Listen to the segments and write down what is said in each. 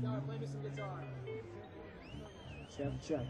Check.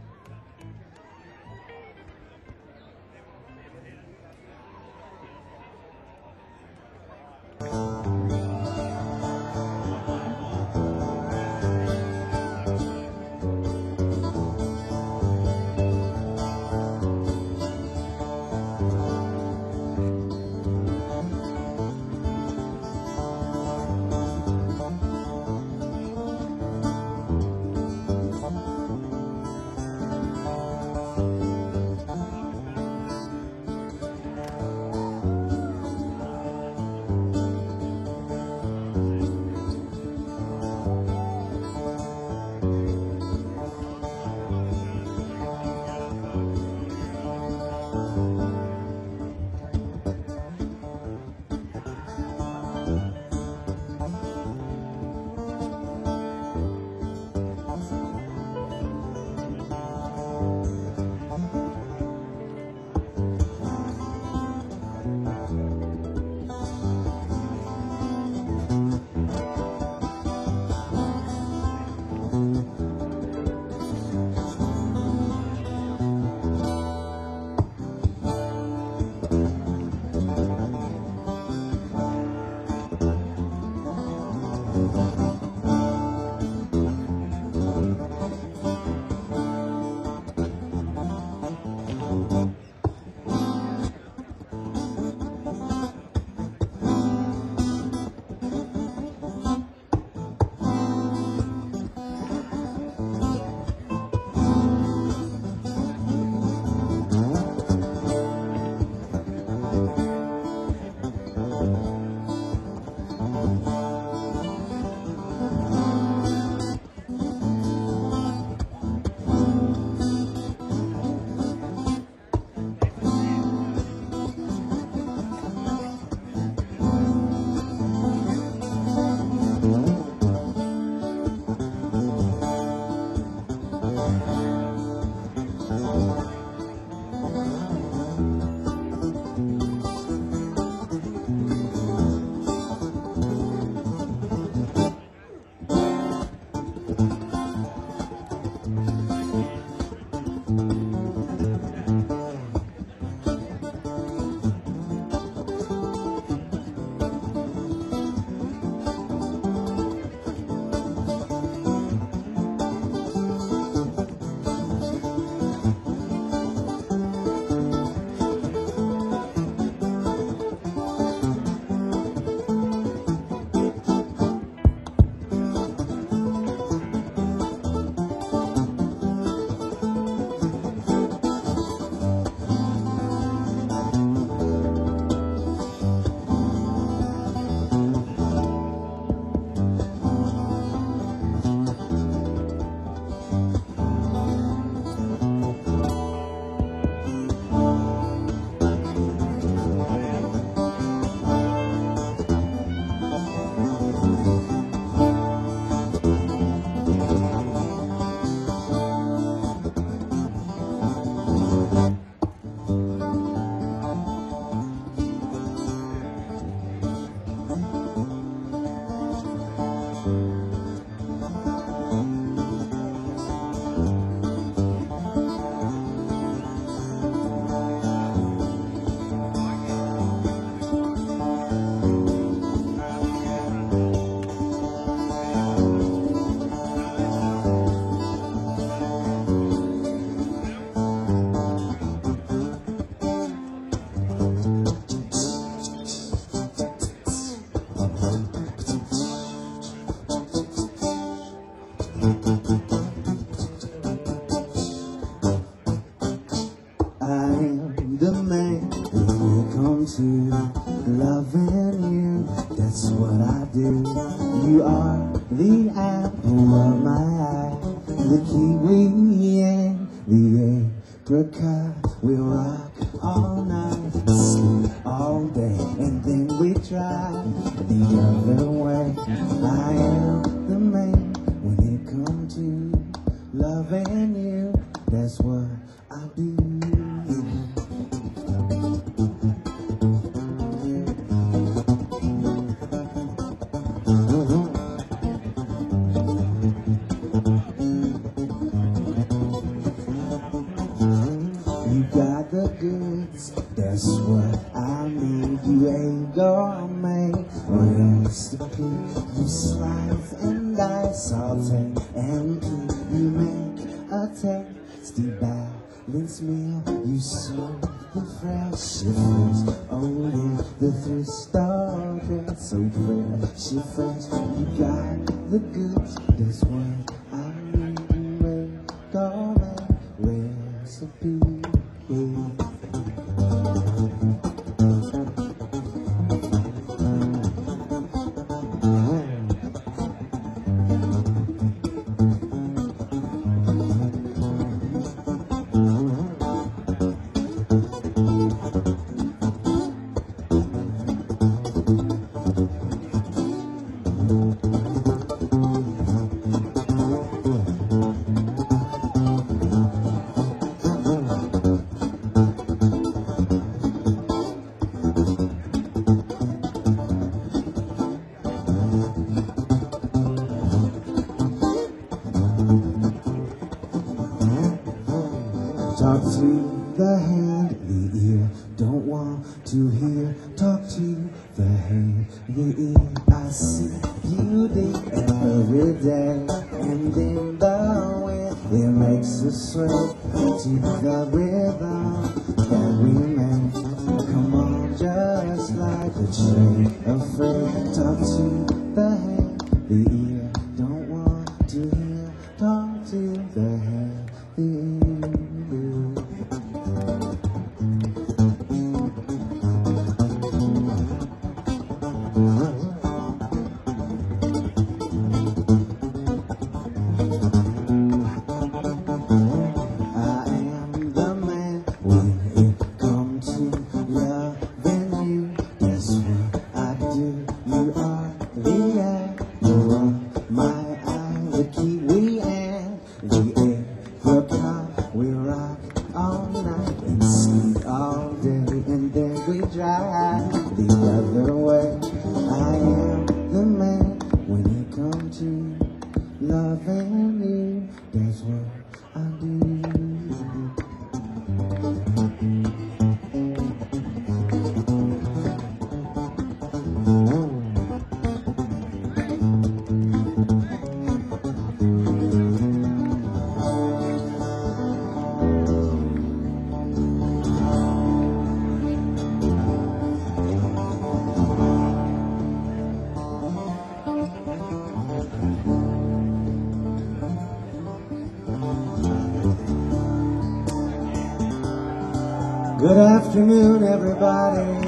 loving you, that's what I do. You are the apple of my eye, the kiwi and the apricot. We'll rock all night, sleep all day, and then we try the other way. I am the man when it comes to loving you, that's what I do. you ain't gourmet. Recipe, you slice and dice, saute and peel. You make a tasty balanced meal. You serve the fresh, only the three-star dress. So fresh, you got the goods. That's what I need. Gourmet recipe. Talk to the hand, the ear, don't want to hear. Talk to the hand, the ear. I see beauty every day, and in the wind it makes us sway to the rhythm that we make. Come on, just like a train of freight. Talk to the hand, the ear, don't want to hear. Talk to the hand, the ear. We rock all night and sleep all day, and then we drive the other way. I am the man when it comes to loving you. That's what I do. Good afternoon, everybody.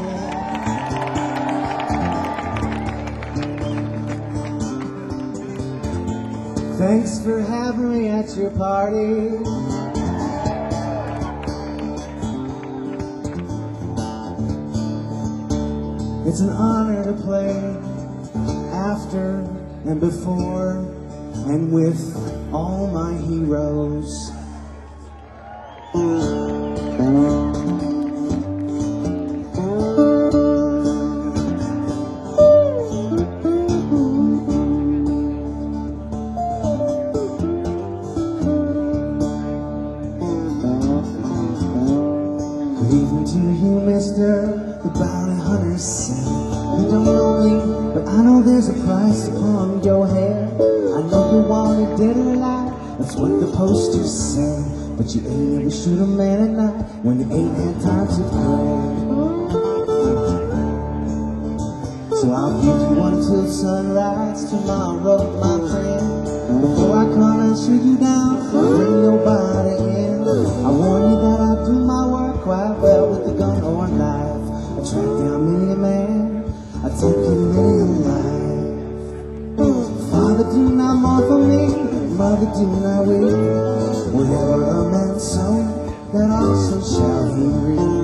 Thanks for having me at your party. It's an honor to play after and before and with all my heroes. Even to you, mister, the bounty hunter said, you don't know me, but I know there's a price upon your head. I know you wanted dead or alive, that's what the posters say. But you ain't never shoot a man at night when you ain't had time to pray. So I'll give you until sunrise tomorrow, my friend. Before I come and shoot you down, bring nobody in. I warn you that I do my work quite well with a gun or a knife. I track down many a man, I take in many a life. Father, do not mourn for me, mother, do not weep. Whatever a man sows, that also shall he reap.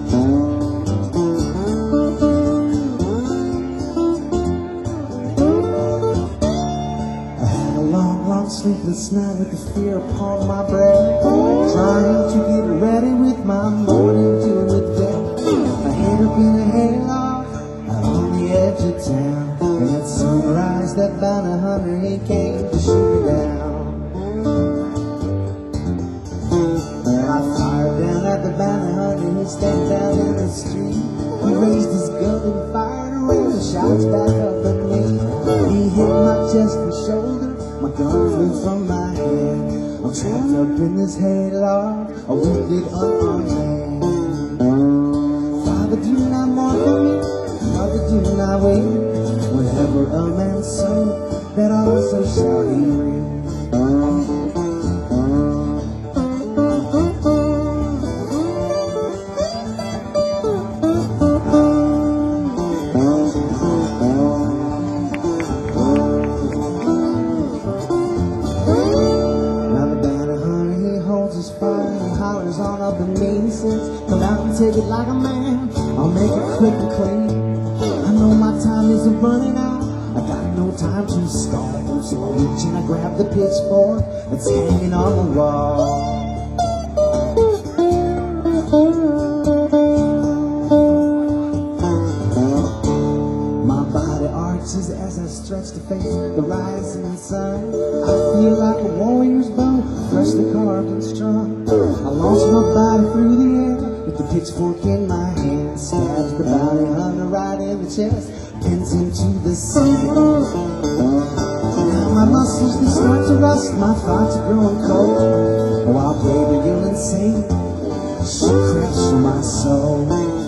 Sleepless night with the fear upon my breath, trying to get ready with my morning dew with death. I head up in a hayloft out on the edge of town, and at sunrise that bounty hunter he came to shoot me down. And I fired down at the bounty hunter who stepped down in the street. He raised his gun reached back up at me. He hit my chest and shoulder, my gun flew from my hand. I'm trapped up in this hayloft, a wounded unarmed man. Father, do not mourn for me, Mother, do not weep. Whatever a man sows, that also shall he reap. Come out and take it like a man, I'll make it quick and clean. I know my time isn't running out, I got no time to stall. So I reach and I grab the pitchfork that's hanging on the wall. My body arches as I stretch to face the rising sun. I feel like a warrior's bow, freshly carved and strung. I launch my body through the air with the pitchfork in my hand. Stabs the bounty hunter right in the chest, pins him to the sand. Now my muscles, they start to rust, my thoughts are growing cold. Oh, I'll brave you and sing, she crept through my soul.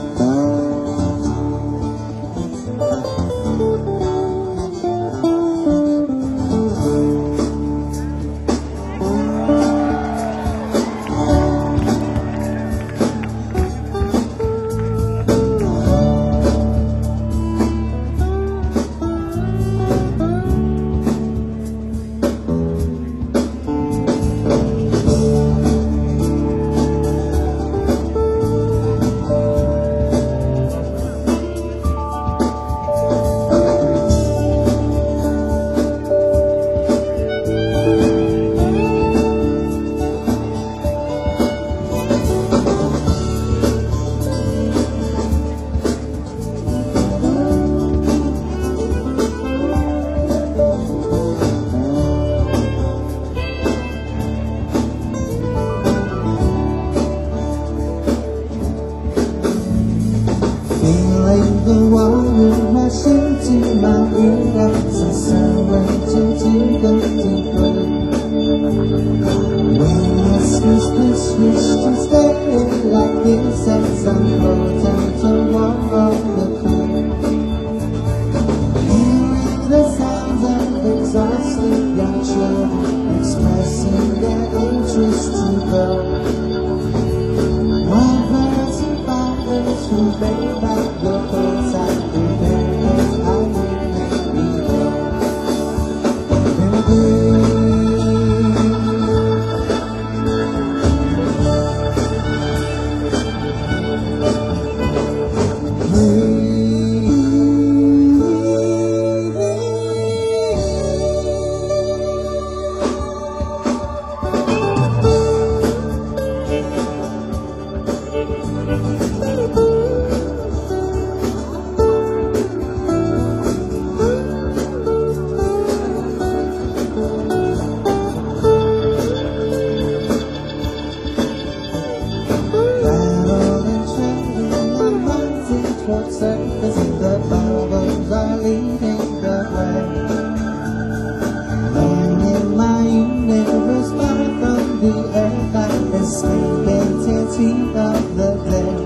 The water rush into my ears and surrender to the deep blue. When listeners this wish to stay like this as I'm floating to one of the crew. Hearing the sounds of exhausted young children expressing their interest to go. Wild birds and fathers who lay back the surface, the bubbles are leading the way. And in my universe, far from the earth, I escape the intense heat of the day.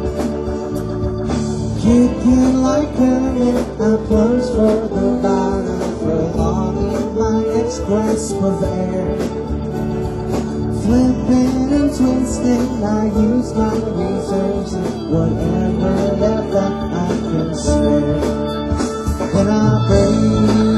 Kicking like current, I plunge for the bottom, prolonging my next grasp of air. Flipping and twisting, I use my reserves, whatever left I can spare. Then I breathe.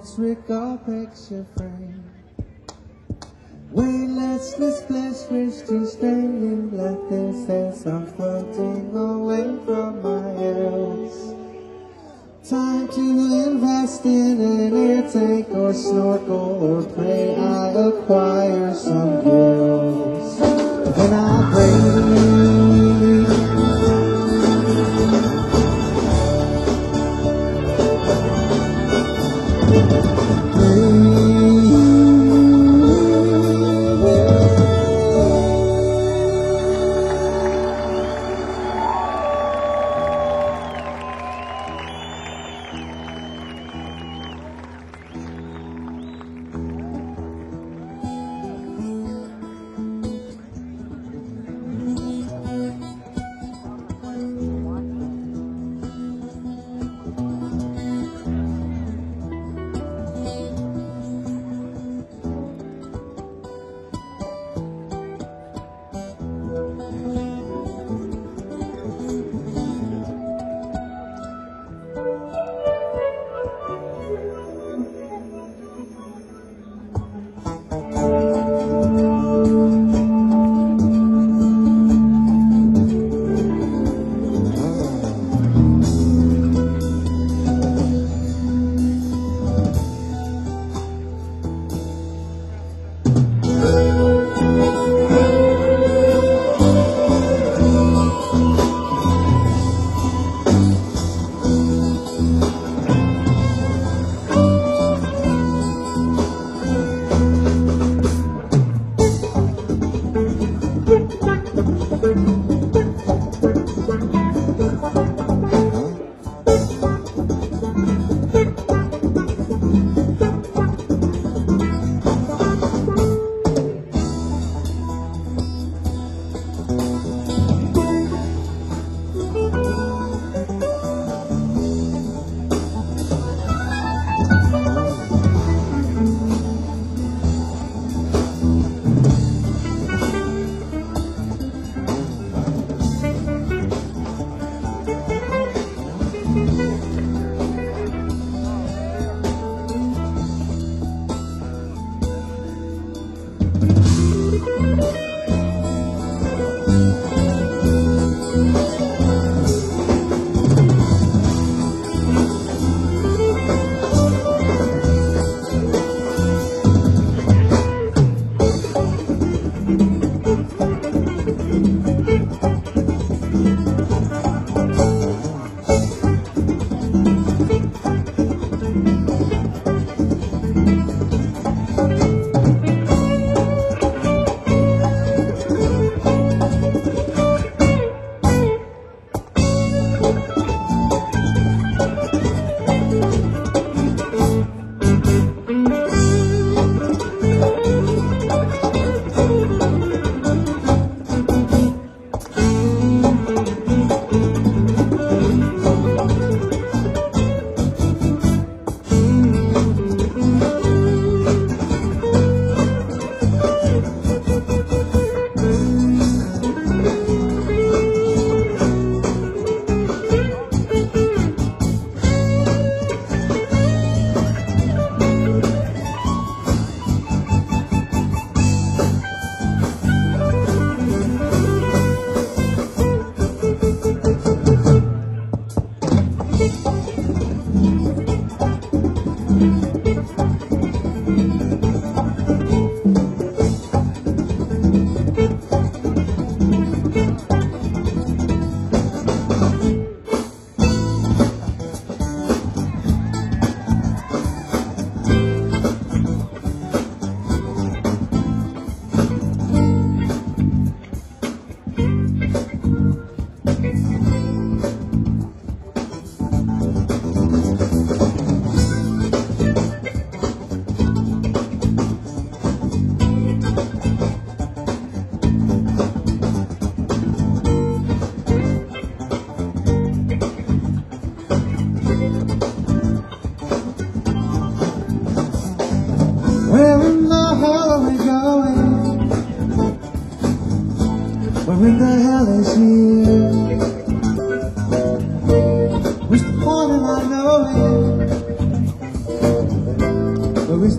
trick or picture frame. Weightlessness, flesh, wish to stay in like this as I'm floating away from my house. Time to invest in an air tank or snorkel or pray I acquire some gills. Then I pray.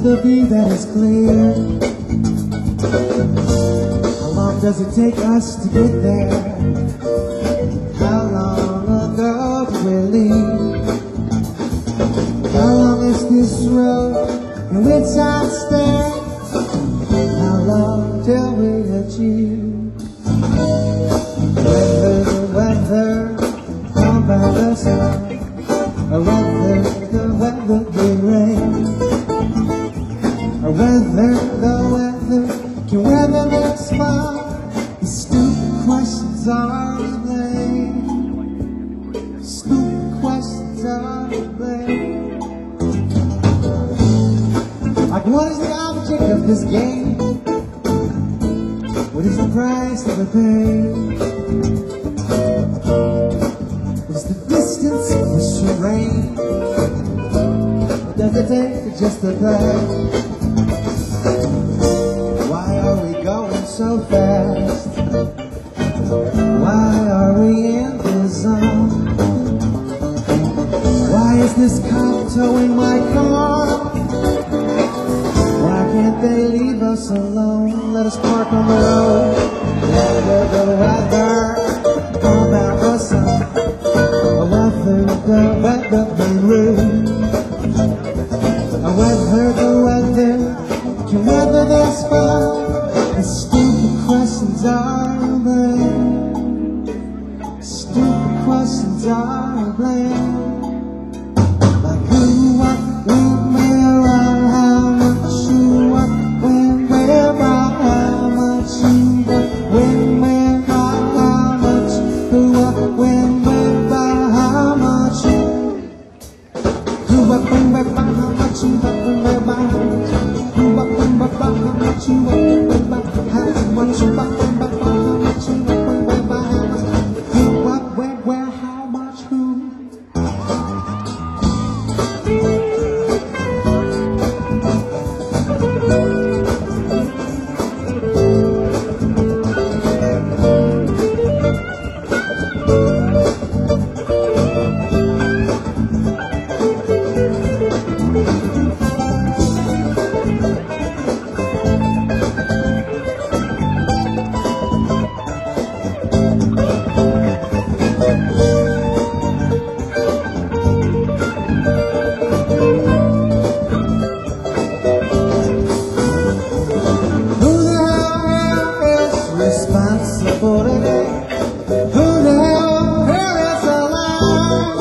the view that is clear? How long does it take us to get there? How long ago did we leave? How long is this road in which I stand? How long till we achieve? Whether the weather come by the sun, or whether the weather be rain, or whether the weather can weather this far, these stupid questions are to blame. Stupid questions are to blame. Like, what is the object of this game? What is the price of the pain? What's the distance of the terrain? What does it take to just to play? Why are we going so fast? Why are we in this zone? Why is this cop towing my car? Why can't they leave us alone? Let us park on the road. Whether the weather come about the sun, or whether the weather be rude, or whether the weather can weather this far, the stupid questions are to blame. Stupid questions are to blame. Like who, what, when, where, why, how much, who, what, when, where, why, how much, who, what, when, where, why, how much, who, what, when, where, why, how much, who, what, when, where, why, how much, who, what, when, where, why, how much, who, what, when, where, why, how much, who, what, when, where, why, how much, who, what, when, where, why, how much, who, what, when, where, why, how much, who, what, when, where, how much, who. Responsible today. Who the hell here is alive?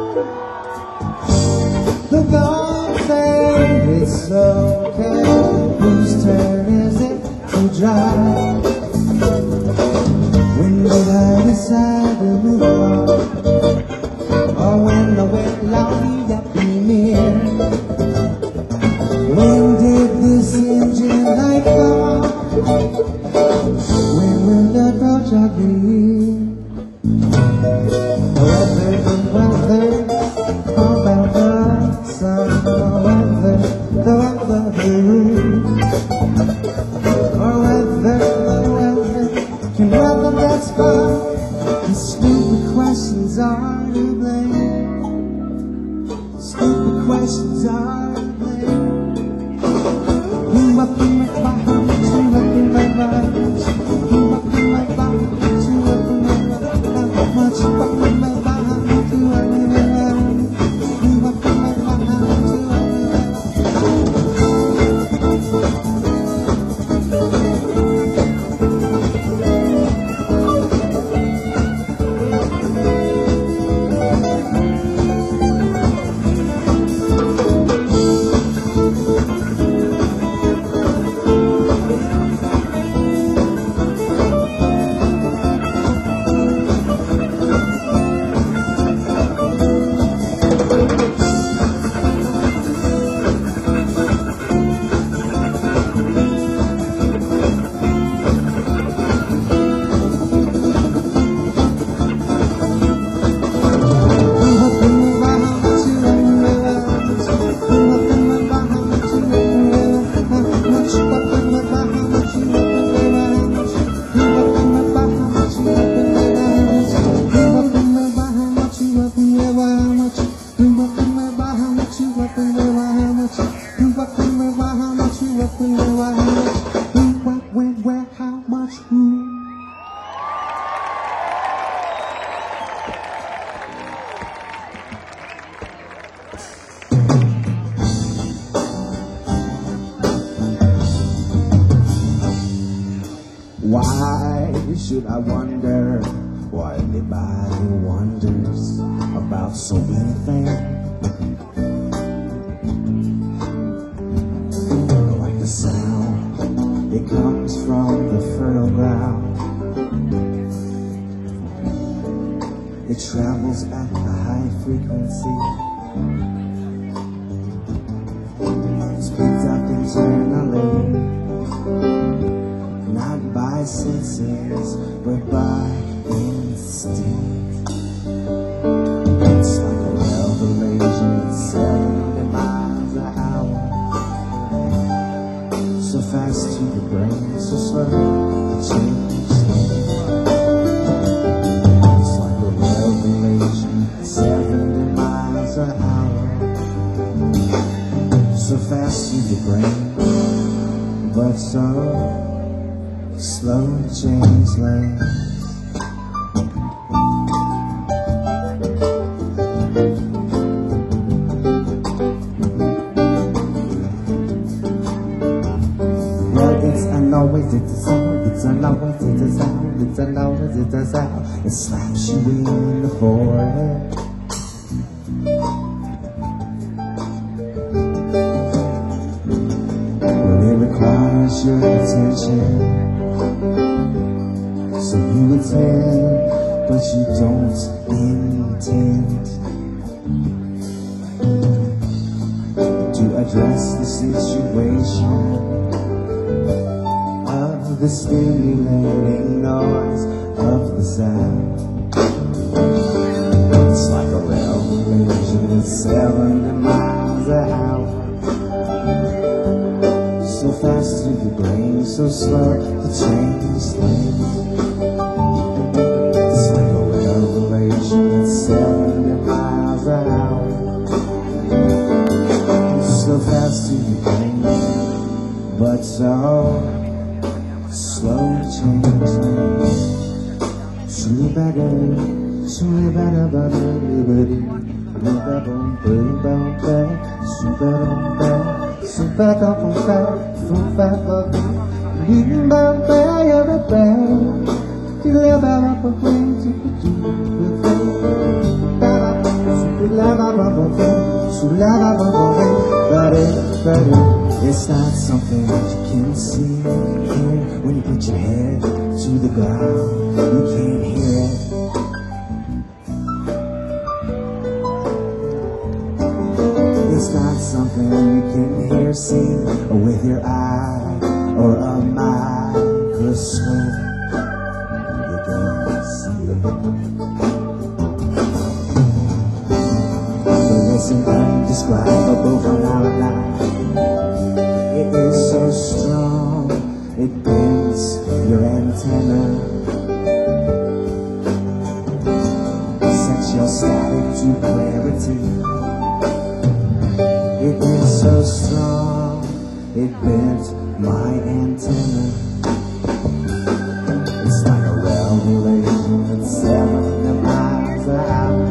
The God said it's okay. Whose turn is it to drive? When did I decide to move on? Or when the wedlock got me near? When did this engine light come on? When will the project be? Whether the weather about the sun, or whether the weather be rude, or whether the weather can weather this far, the stupid questions are to blame. Stupid questions are to blame. Who up in my behind? Who up in my behind? Who up in my behind? Who up in my behind? How much? Who up in my behind? Who up in my behind? Who up in my behind? Who up in my behind? should I wonder why anybody wonders about so anything? Like the sound, it comes from the fertile ground. It travels at a high frequency. Speeds up internally, not by senses, but by instinct. It's like a revelation at 70 miles an hour. So fast to the brain, so slow to change lanes. It's like a revelation at 70 miles an hour. So fast to the brain, but so slow to change lanes. It's a sound, it's a noise, it's a sound, it's a noise, it's a sound. It slaps you in the forehead. Well, it requires your attention, so you attend, but you don't intend to address the situation. The stimulating noise of the sound. It's like a revelation at 70 miles an hour. So fast to the brain, so slow to change lanes. It's like a revelation at 70 miles an hour. So fast to the brain, but so slow change lanes. Shoo-ba-da, shoo-ba-da-ba-da, shoo-ba-da-ba-da, shoo-ba-da-ba-da, shoo-ba-da-ba-da, shoo-ba-da-ba-da, it's not something that you can see here. When you put your head to the ground, you can't hear it. It's not something you can hear, see with your eye or a microscope. You can't see it. But it's an undescribable phenomenon. It is so strong, it bends your antenna, sets your static to clarity. It is so strong, it bent my antenna. It's like a revelation at 70 miles an hour.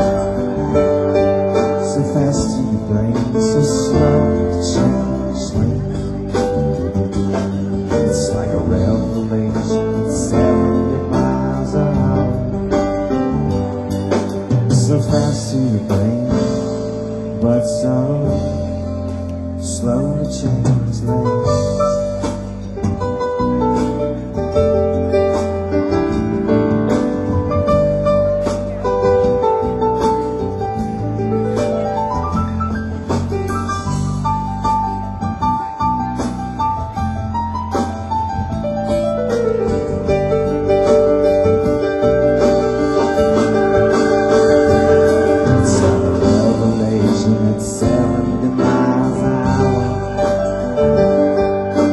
So fast to the brain, so slow to change lanes. It's like a revelation at 70 miles an hour. So fast to the brain, but so slow to change lanes. At 70 miles an hour.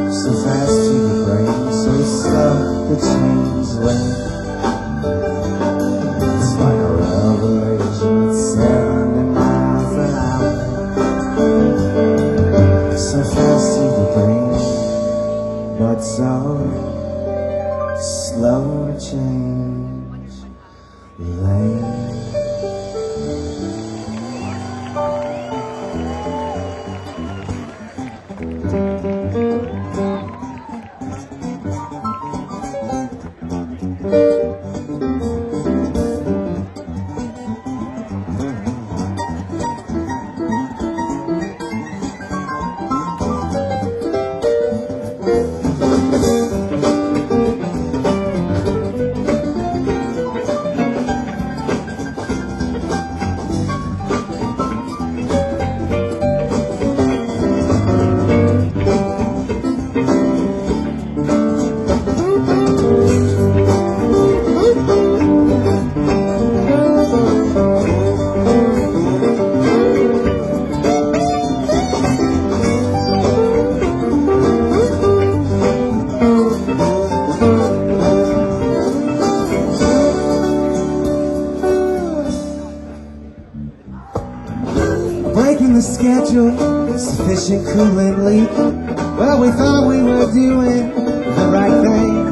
the schedule, sufficient coolant leak. Well, we thought we were doing the right thing.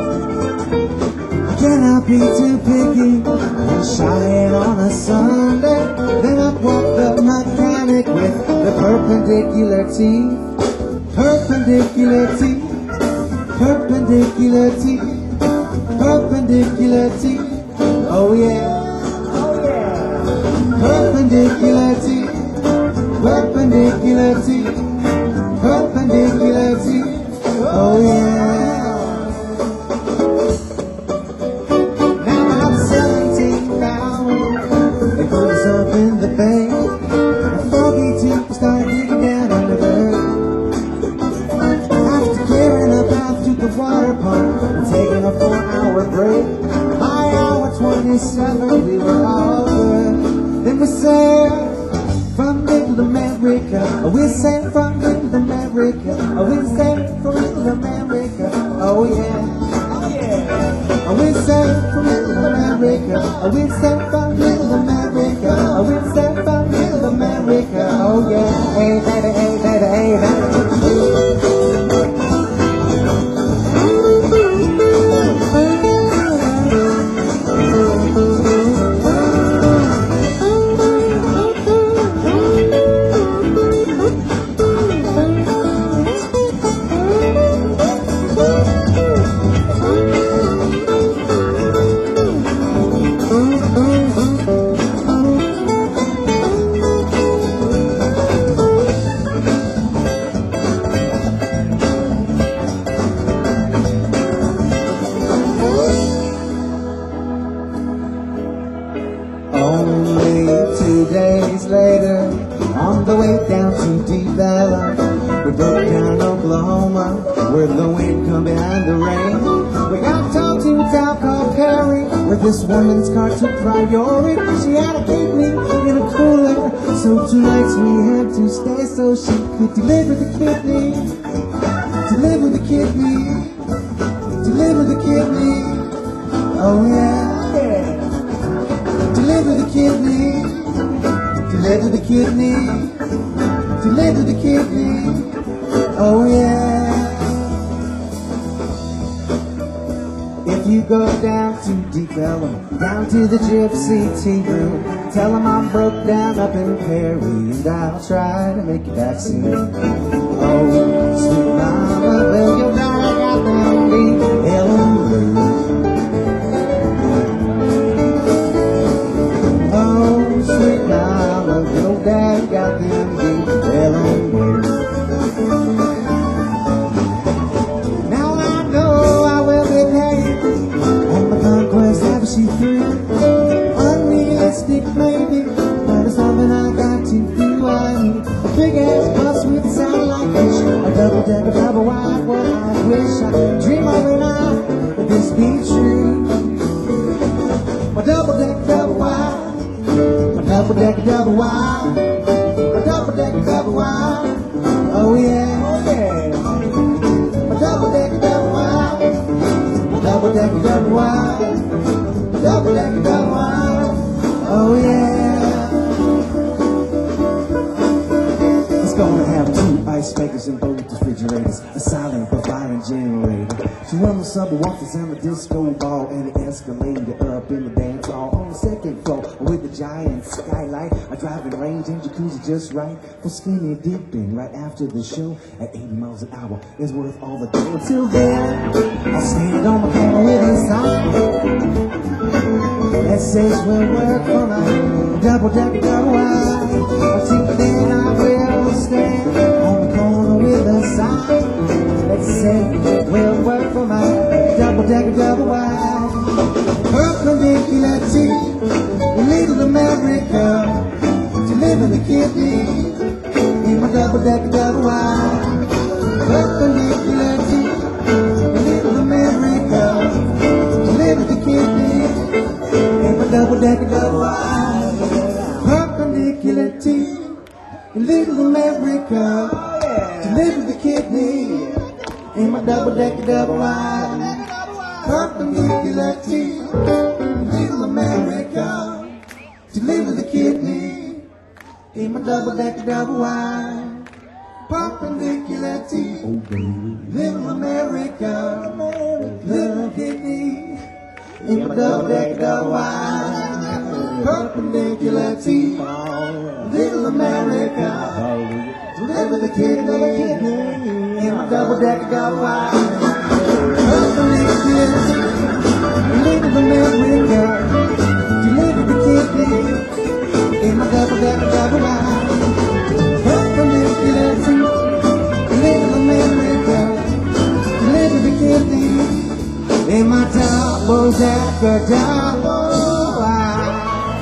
Cannot be too picky and shy it on a Sunday. Then up walked the mechanic with the perpendicular teeth. Perpendicular teeth. Perpendicular teeth. Perpendicular teeth. Oh yeah. Oh yeah. Perpendicular teeth. Perpendicular teeth. Perpendicular teeth. Oh yeah. In the bay, a foggy tube started digging down under the earth. After clearing a path to the water pump and taking a 4-hour break, by hour 27 we were all good. Then we sailed from Little America. We sailed from Little America. We sailed from Little America. Oh yeah. We sailed from Little America. We sailed from Little America. We sailed from Little America. Oh yeah. Hey baby, hey baby, hey baby. Only 2 days later, on the way down to Deep Valley, we broke down Oklahoma, where the wind come behind the rain. We got talked to a town called Perry, where this woman's car took priority. She had a kidney in a cooler, so 2 nights we had to stay so she could deliver the kidney. Deliver the kidney. Deliver the kidney. Oh yeah. Deliver the kidney, deliver the kidney, deliver the kidney, oh yeah. If you go down to Deep Ellum, down to the Gypsy Tea Room, tell them I'm broke down up in Perry, and I'll try to make it back soon. Oh, sweet mama, will you know I got them Deep Ellum blues? Sweet mama, your dad got them Deep Ellum blues. Now I know I will be late on my conquest after she through. Unrealistic maybe, but it's something I got to do. I need a big ass bus with a satellite dish, a double-decker, double wide. What I wish I could dream of it now, but this be true. A double-decker, double wide. Double-decker, double wide. A double-decker, double wide. Oh yeah, oh yeah. A double-decker, double wide. A double-decker, double wide. A double-decker, double wide. Oh yeah. It's gonna have 2 ice makers and both refrigerators, a silent but violent generator. She run the subwoofers and the disco ball and the escalator up in the dance hall on the 2nd floor with the giant skylight, a driving range and jacuzzi just right for skinny dipping right after the show at 80 miles an hour. It's worth all the dough. Until then, I'll stand on the corner with a sign that says we'll work for my double-decker, double wide. Until then, I will stand on the corner with a sign that says we'll work for my double-decker, double wide. Perpendicular teeth, Little America, deliver the kidney in my double-decker, double wide. Perpendicular teeth, Little America, deliver the kidney in my double-decker, double wide. Perpendicular teeth, Little America, deliver the kidney in my double-decker, double wide. Perpendicular teeth, Little America, deliver the kidney in my double-decker double wide, perpendicular T. Little America, little Kitty, in my double-decker double wide, perpendicular T. Little America, deliver the kidney, in my double-decker double wide, perpendicular T. Little America, deliver the kidney, in my double-decker double wide, perpendicular T. Little America, deliver the kidney, in my double-decker double wide.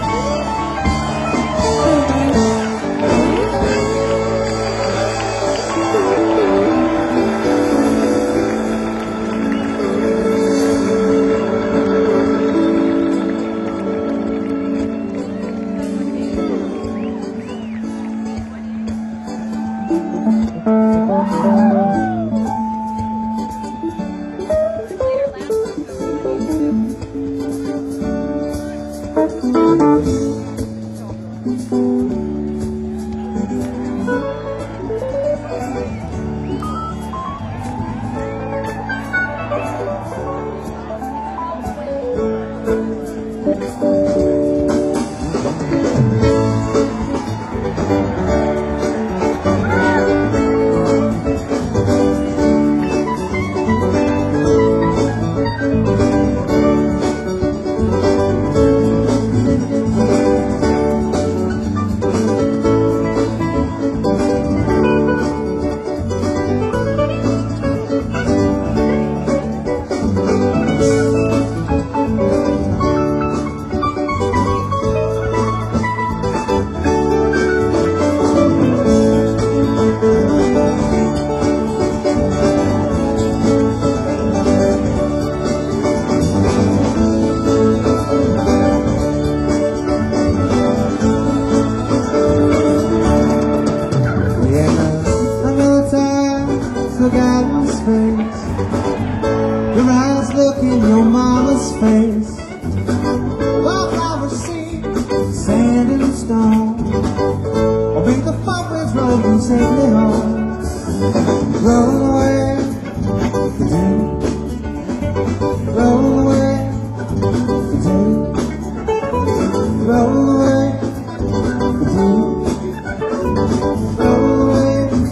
Look at his face, your eyes look in your mama's face. Wildflower seed, sand and stone, or make the fireplace roll and take me home. Roll away, roll away, roll away, roll away.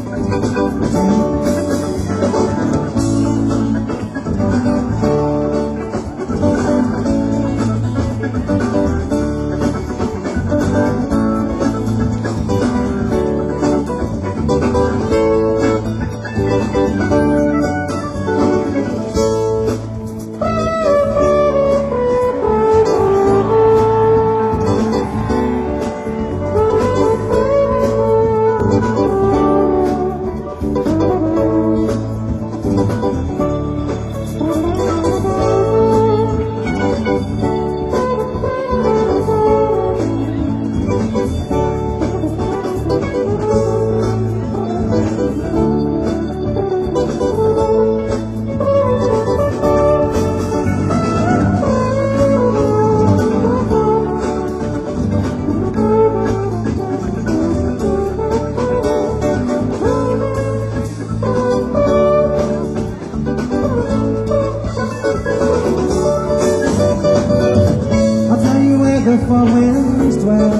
The four winds dwell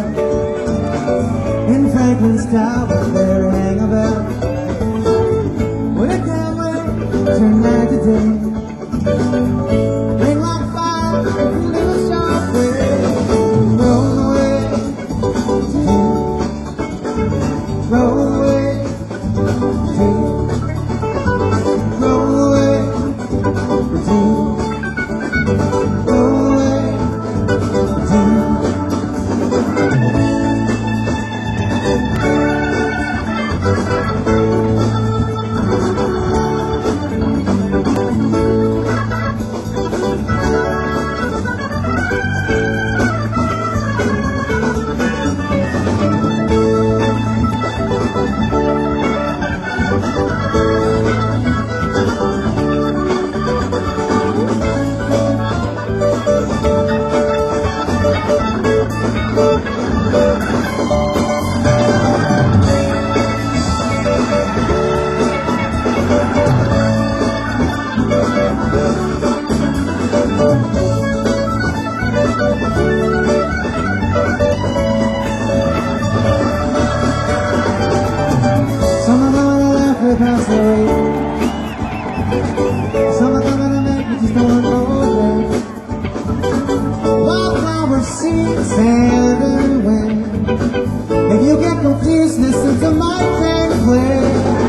in Franklin's Tower, there hang a bell. When it can rain, turn night to day. Ring like fire, little sharp way. Roll away, roll away, roll away, roll away. sand and wind. If you get confused, listen to my penguin.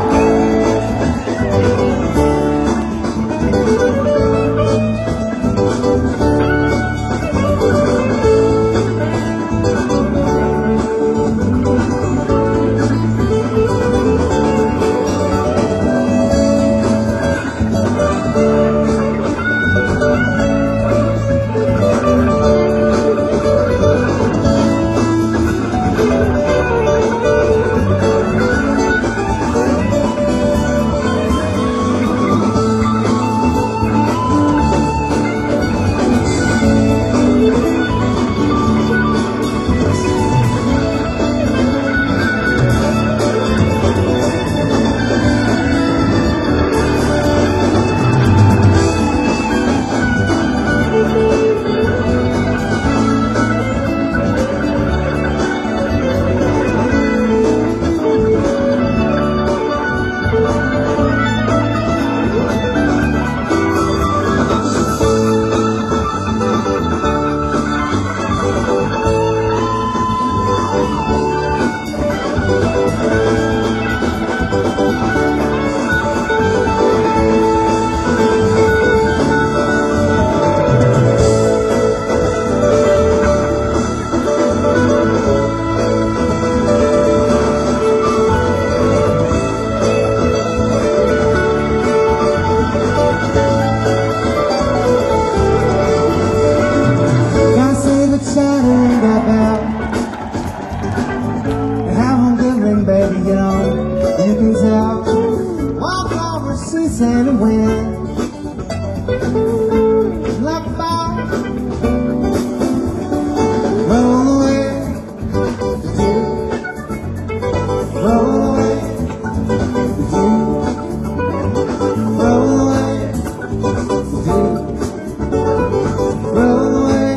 Sand and wind, left by, roll away, roll away, roll away, roll away.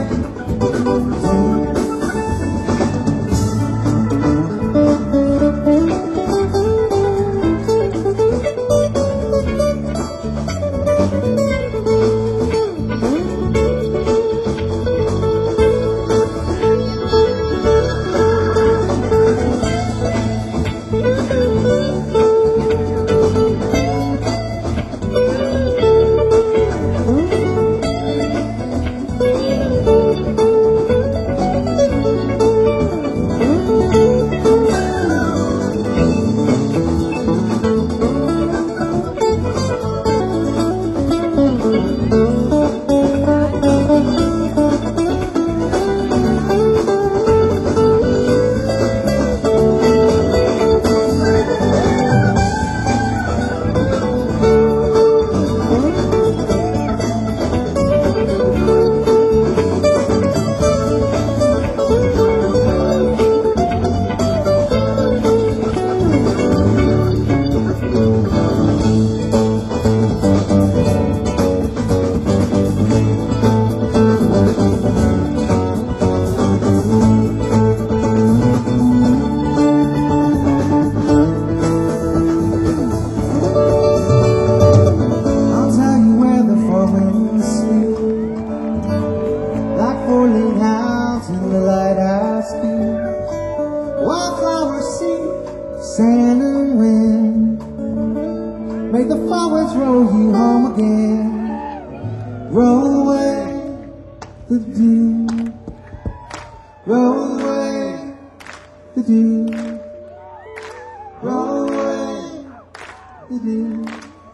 Sand and wind, make the flowers roll you home again. Roll away the dew, roll away the dew, roll away the dew,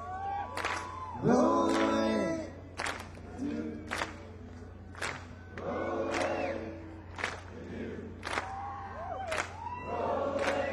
roll away the dew, roll away the dew, roll away.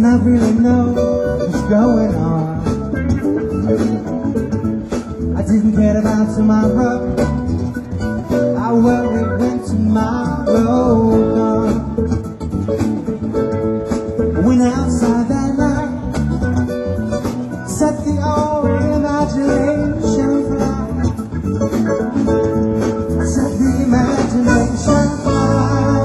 not really know what's going on. I didn't care about tomorrow. I worried when tomorrow comes. Went outside that night, set the old imagination fly. Set the imagination fly.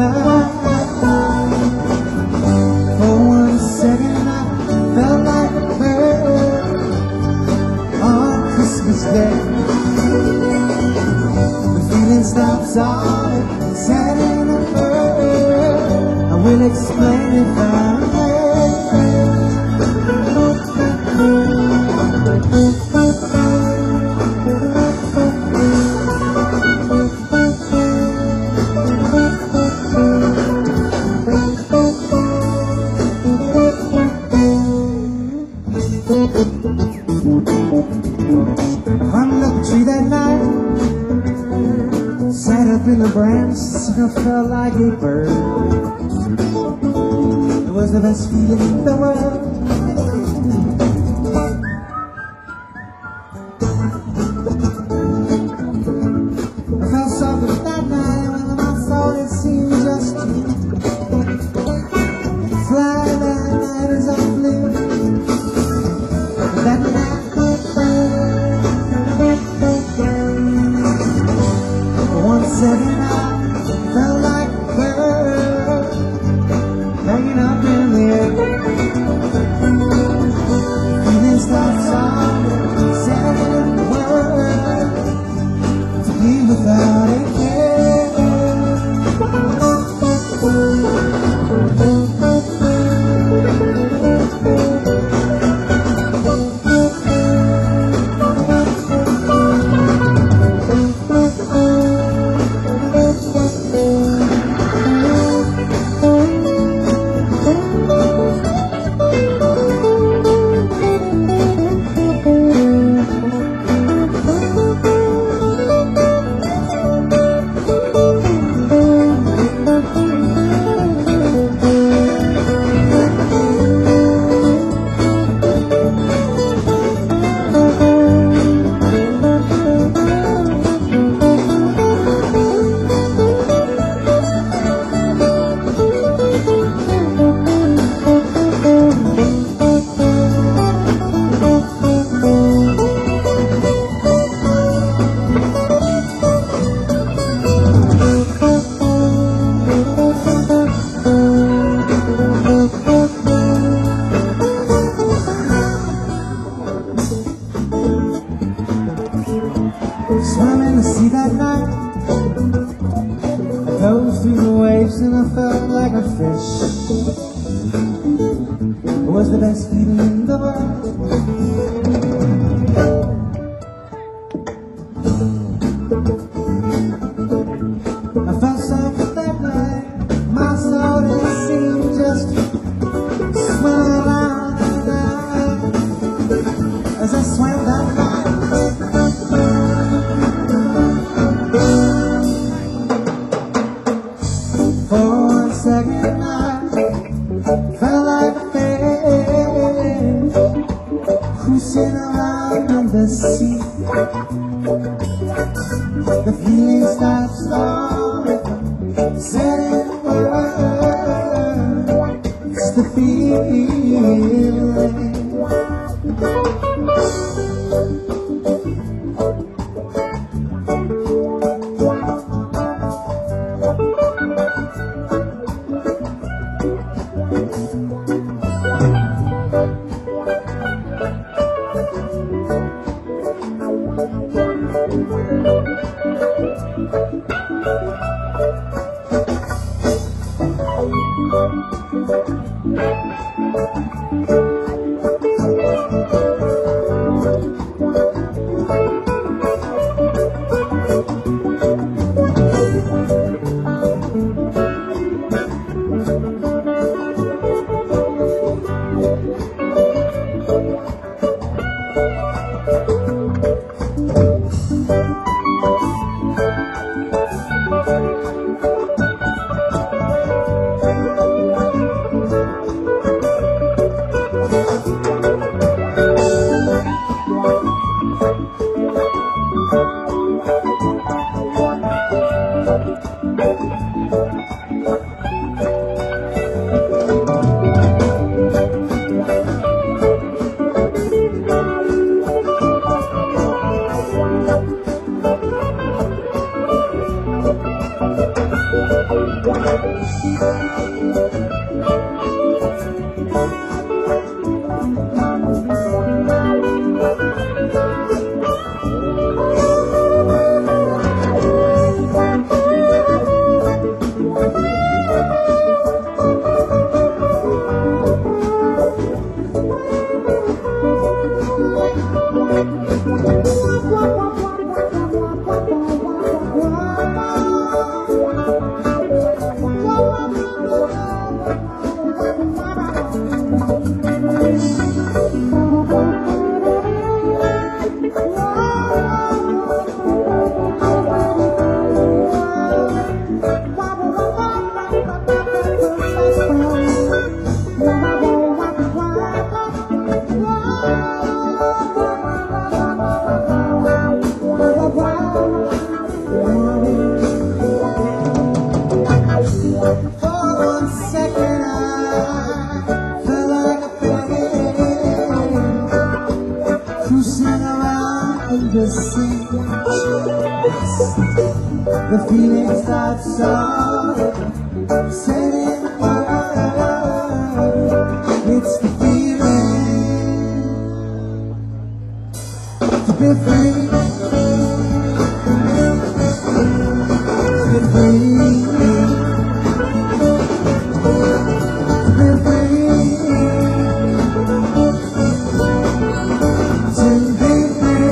For 1 second I felt like a bird on Christmas Day. The feeling stops all set in a bird. I will explain if I may. Climbed up a tree that night, sat up in the branch, and I felt like a bird. It was the best feeling in the world. I felt so good that night when my soul it seemed just to fly that night as I flew. That night. Second I felt like a bird hanging up in the air. Feeling starts on saying the word to be without a care. Swam in the sea that night, dove through the waves and I felt like a fish. It was the best feeling in the world. I felt so good that night, my soul didn't seem just to swim around as I swam that night. For 1 second I felt like a fish cruising around in the sea. The feeling stops all said in a word. It's the feeling. The sea, the feelings that sound, setting fire. It's the feeling to be free, to be free, to be free, to be free.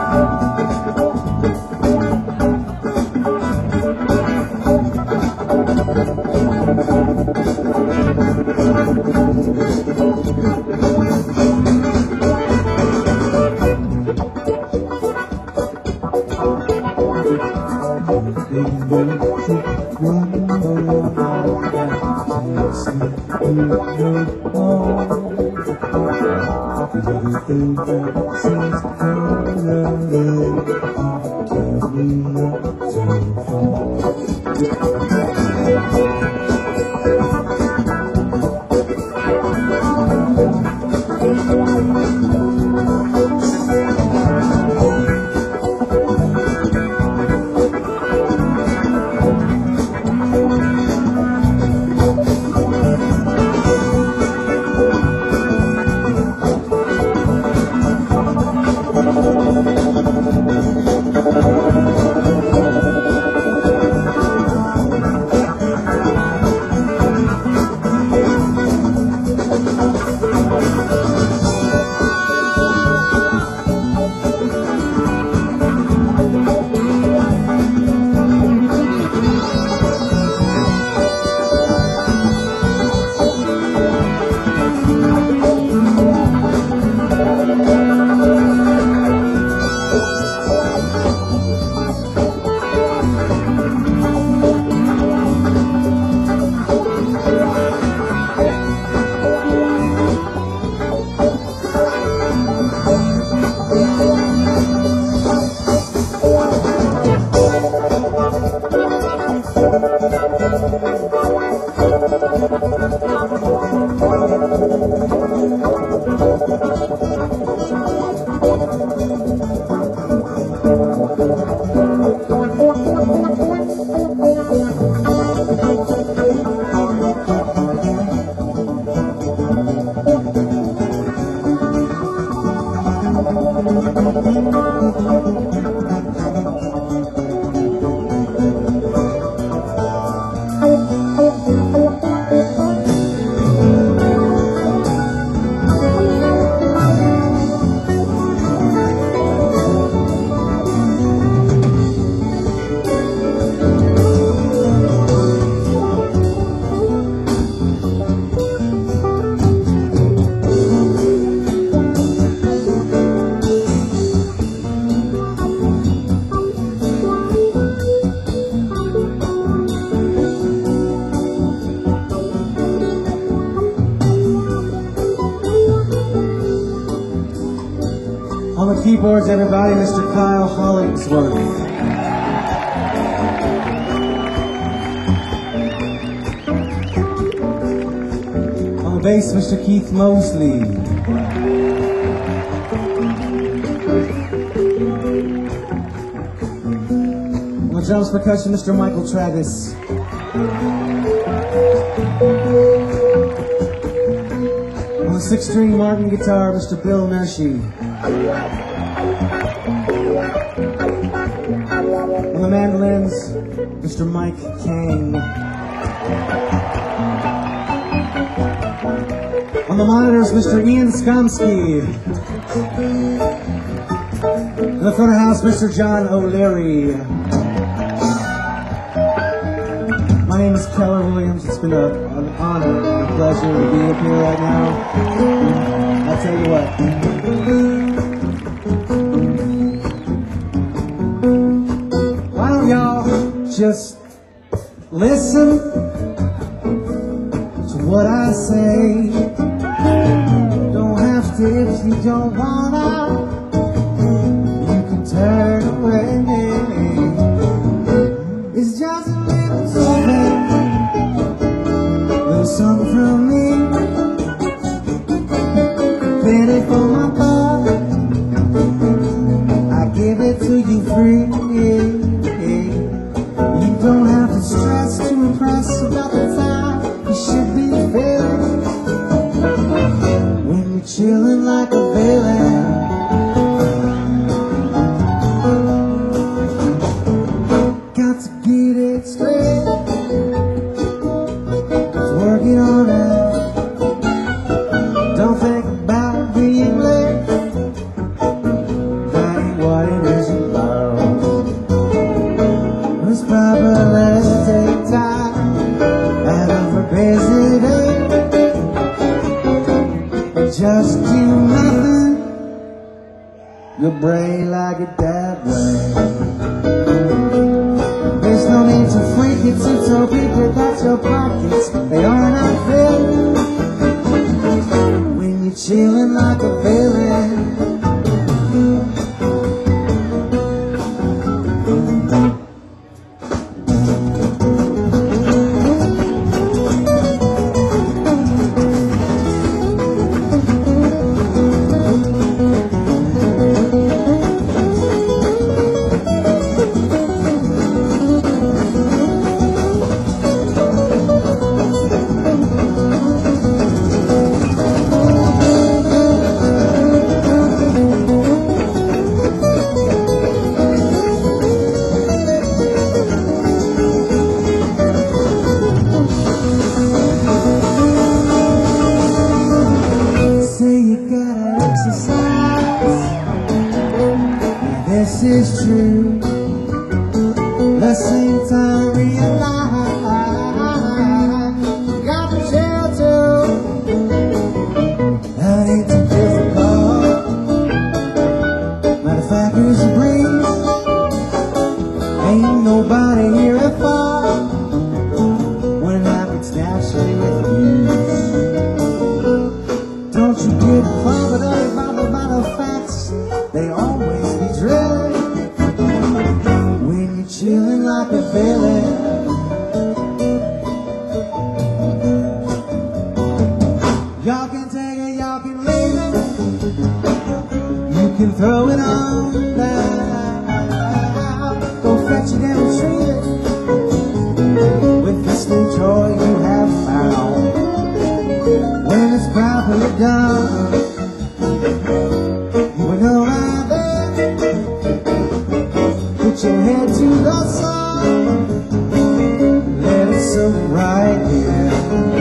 On the keyboards, everybody, Mr. Kyle Hollingsworth. On the bass, Mr. Keith Mosley. On the drums percussion, Mr. Michael Travis. On the 6-string Martin guitar, Mr. Bill Nershi. On the mandolins, Mr. Mike Kang. On the monitors, Mr. Ian Skomsky. In the front of house, Mr. John O'Leary. My name is Keller Williams. It's been an honor and a pleasure to be up here right now. I'll tell you what. Why don't y'all just listen to what I say? Don't have to if you don't wanna. You can turn away. It's just a little something, little something from me. Penny for my buck, I give it to you free. You don't have to stress to impress about the time you should be feeling when you're chilling like a villain. Got to get it straight, just working on it. Don't think about being late, that ain't what it is. break like it that way. There's no need to freak it, it's so big that your pockets, they are not filled. When you're chilling like a villain. This is true. The same time realize you got the shell too. That ain't too difficult. Matter of fact, here's a breeze. Ain't nobody here at fault when it happens naturally with you. Don't you get bothered by the facts. They always be dread when you're chilling like a villain. Y'all can take it, y'all can leave it. You can throw it on down. Go fetch it and retrieve it with this new toy you have found. When it's properly done, you will know right there. Put your head to the sun, let it soak right here.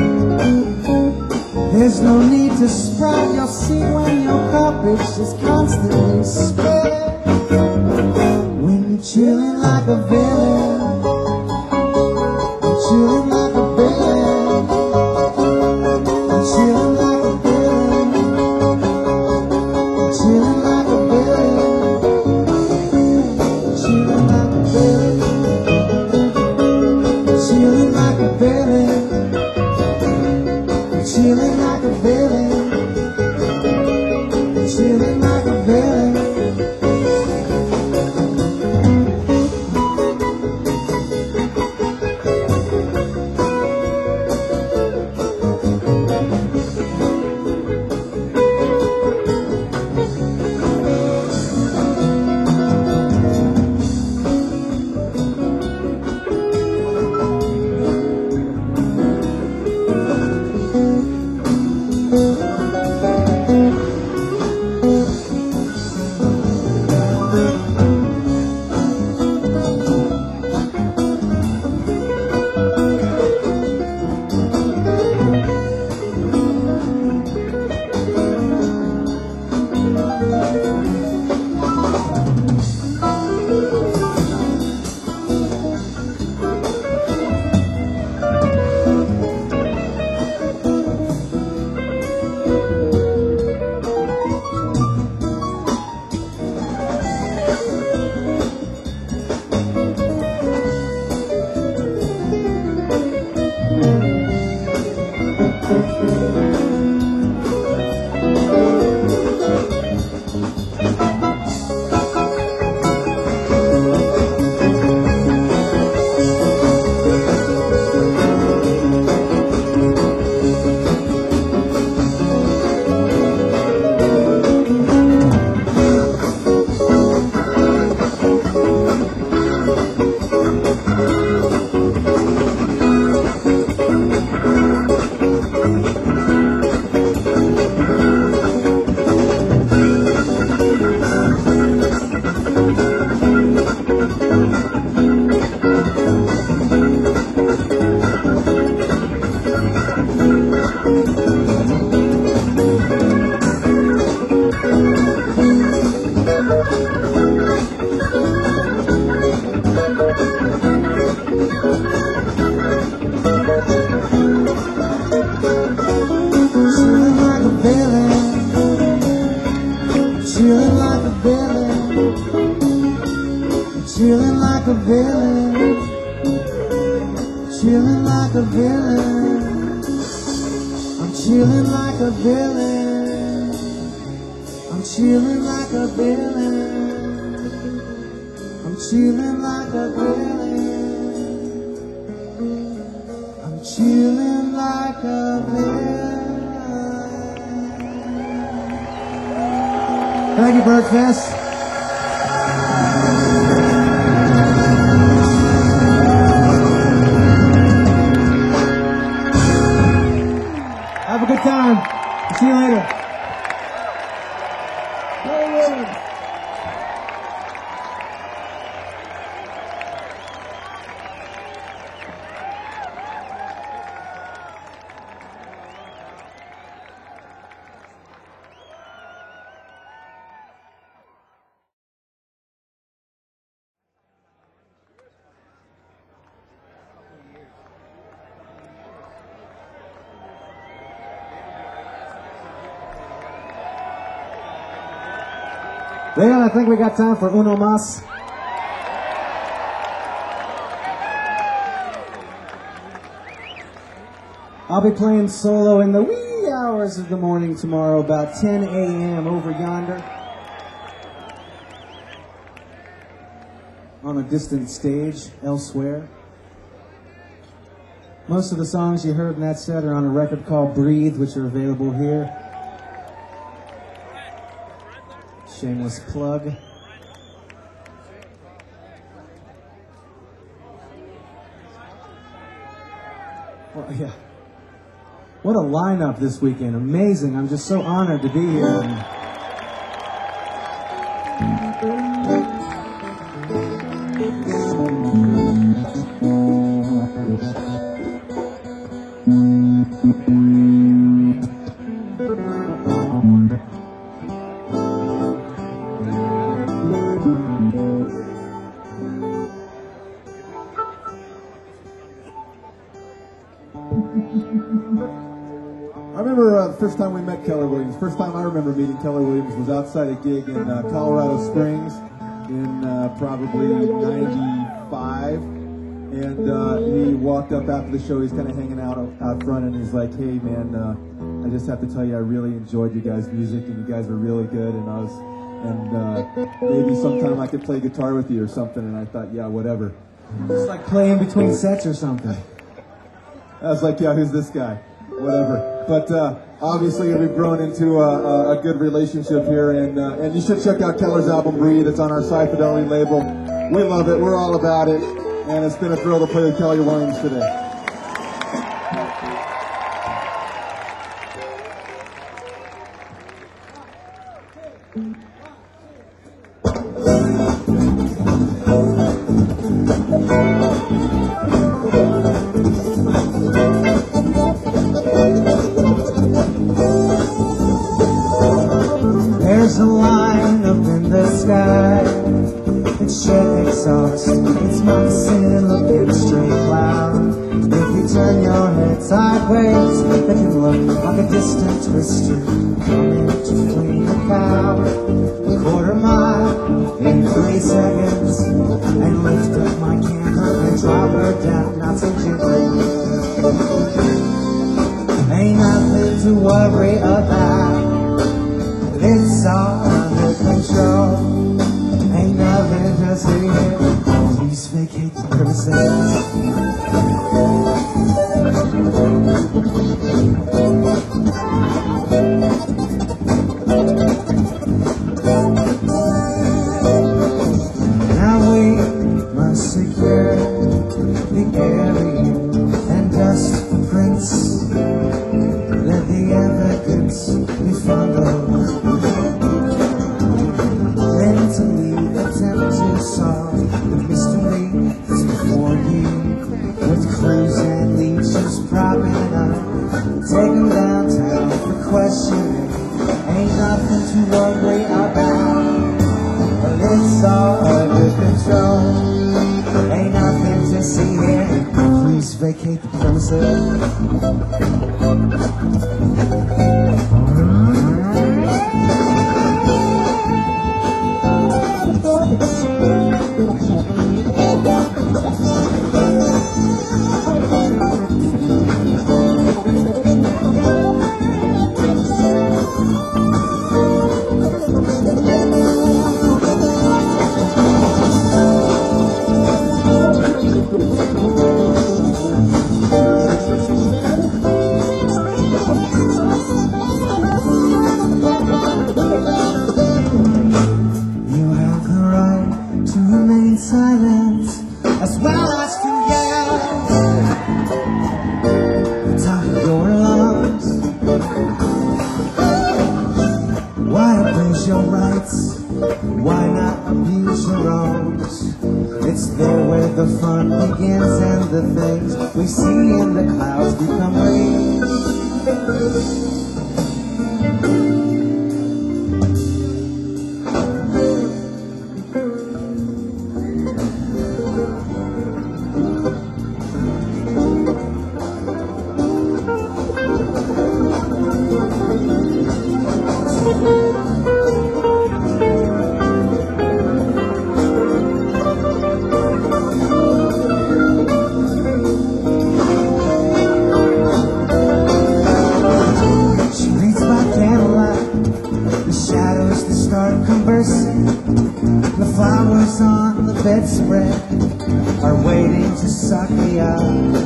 There's no need to sprout your seat when your carpet's just constantly spread. When you're chilling like a villain, you're chilling like a villain, you're chilling like a villain, you're chilling like a villain, you're chilling like a villain, you're chilling like a villain, you're chilling like a villain, you're chilling like a villain. chilling like a villain, chilling like a villain. I'm chilling like a villain, I'm chilling like a villain, I'm chilling like a villain, I'm chilling like a villain. Thank you, Birdfest. Have a good time. See you later. Leon, I think we got time for uno más. I'll be playing solo in the wee hours of the morning tomorrow, about 10 a.m. over yonder, on a distant stage elsewhere. Most of the songs you heard in that set are on a record called Breathe, which are available here. Shameless plug. Well, yeah. What a lineup this weekend. Amazing. I'm just so honored to be here. I remember the first time we met Keller Williams. First time I remember meeting Keller Williams was outside a gig in Colorado Springs in probably '95. And he walked up after the show. He's kind of hanging out front, and he's like, "Hey, man, I just have to tell you, I really enjoyed you guys' music, and you guys were really good. And maybe sometime I could play guitar with you or something." And I thought, yeah, whatever. It's like playing between sets or something. I was like, yeah, who's this guy? Whatever. But obviously we've grown into a good relationship here, and you should check out Keller's album Breathe. It's on our Psy Fidelity label. We love it. We're all about it. And it's been a thrill to play with Keller Williams today. There's a line up in the sky, it's shed exhaust, it's Moccasin looking straight cloud. If you turn your head sideways, it can look like a distant twister coming to clean the cow. A quarter mile in 3 seconds, and lift up my camper and drop her down, not so gently. Ain't nothing to worry about, it's all under control. Ain't nothing to see here. Please vacate the premises. Now we must secure the area and dust prints. Let the evidence be followed. Mentally attempt to solve the mystery that's before you. With crews and leeches propping up, take them downtown for questioning. Ain't nothing to worry about, but it's all under control. Ain't nothing to see here. Please vacate the premises. in silence as well as to yell. The top of your lungs. Why abuse your rights? Why not abuse your wrongs? It's there where the fun begins and the things we see in the clouds become real. The flowers on the bedspread are waiting to suck me up.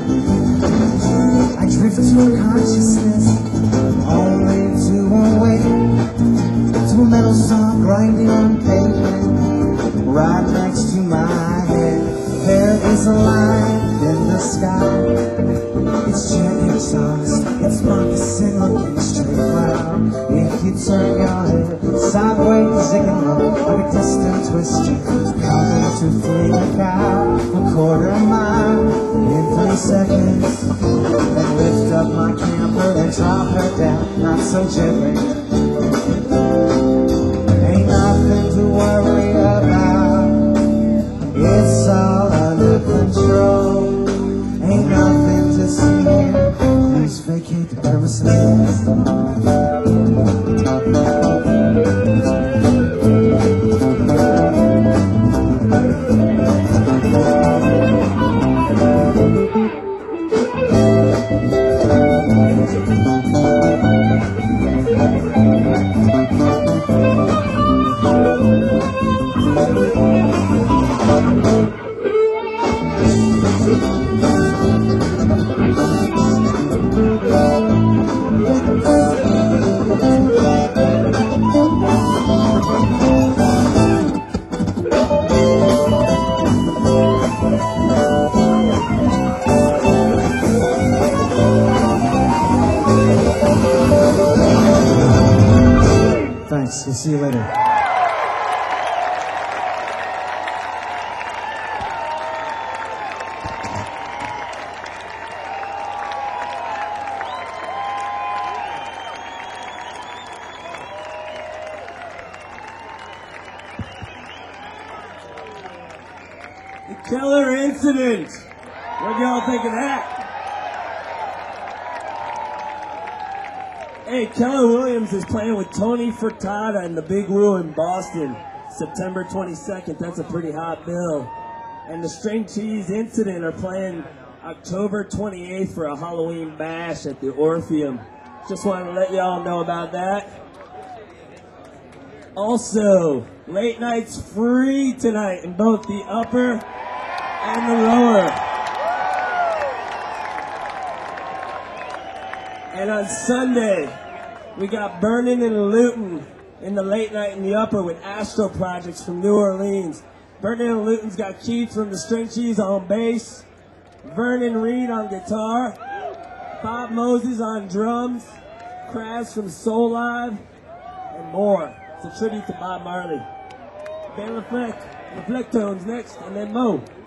I drift to consciousness only to awake to a metal saw grinding on pavement right next to my head. There is a line in the sky. It's jet exhaust, it's moccasin looking straight round. If you turn your head sideways, it can look like a distant twister coming to fling a cow a quarter mile in 3 seconds. Then lift up my camper and drop her down, not so gently. Ain't nothing to worry about, it's all under control. Ain't nothing to see here, please vacate the premises. Thanks. We'll see you later. The Killer Incident. What do y'all think of that? Hey, Keller Williams is playing with Tony Furtada in the Big Woo in Boston, September 22nd. That's a pretty hot bill. And the String Cheese Incident are playing October 28th for a Halloween bash at the Orpheum. Just wanted to let y'all know about that. Also, late nights free tonight in both the upper and the lower. And on Sunday, we got Burnin' and Luton in the late night in the upper with Astro Projects from New Orleans. Burnin' and Luton's got Keith from the String Cheese on bass, Vernon Reed on guitar, Bob Moses on drums, Kraz from Soul Live, and more. It's a tribute to Bob Marley. Ben Reflectones next, and then Mo.